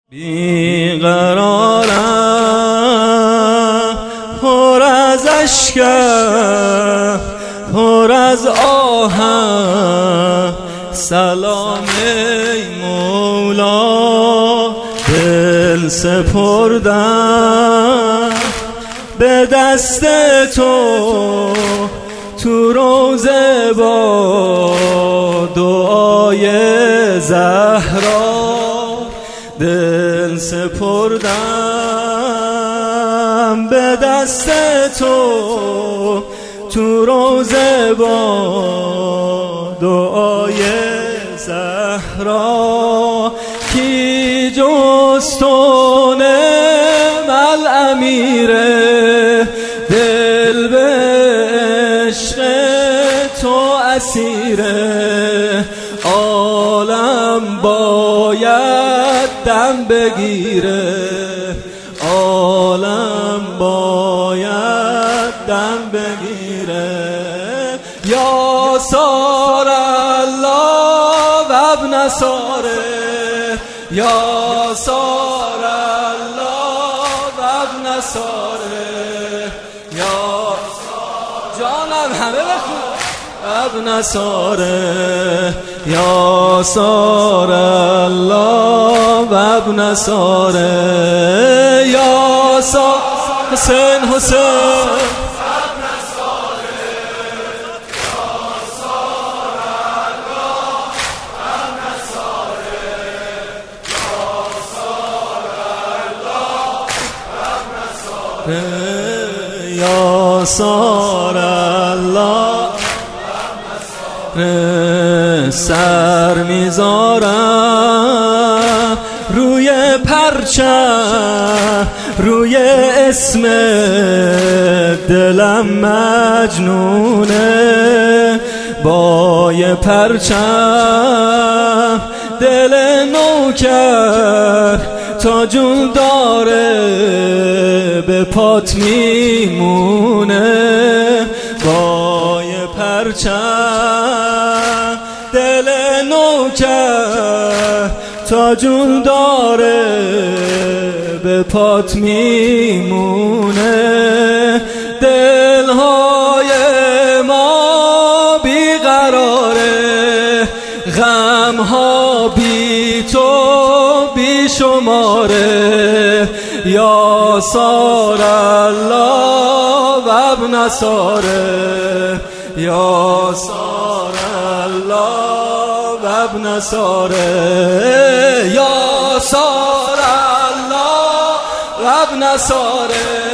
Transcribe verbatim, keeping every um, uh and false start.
بیقرارم، پر از اشکم، پر از آهم، سلام ای مولا. دل سپردم به دست تو، تو روزه با دعای زهرا. دل سپردم به دست تو، تو روزه با دعای زهرا. کی جز تو نعم الامیره، دل به عشق تو اسیره. عالم باید دم بگیره، عالم باید دم بگیره. یا سار الله و ابن ساره، یا سار الله و ابن ساره. یا جانم همه بخون ابن ساره، یا سار الله و ابن ساره. یا سار حسین حسین یا سار الله. سر میذارم روی پرچم، روی اسم دلم مجنونه. با یه پرچم دل نوکر تا جون داره به پات میمونه. با یه پرچم دل نوکر تا جون داره به پات میمونه. دلهای ما بیقراره، غمها بی تو بی شماره. یا سار الله و ابن ساره، یا سار الله و ابن ساره. یا سار الله و ابن ساره.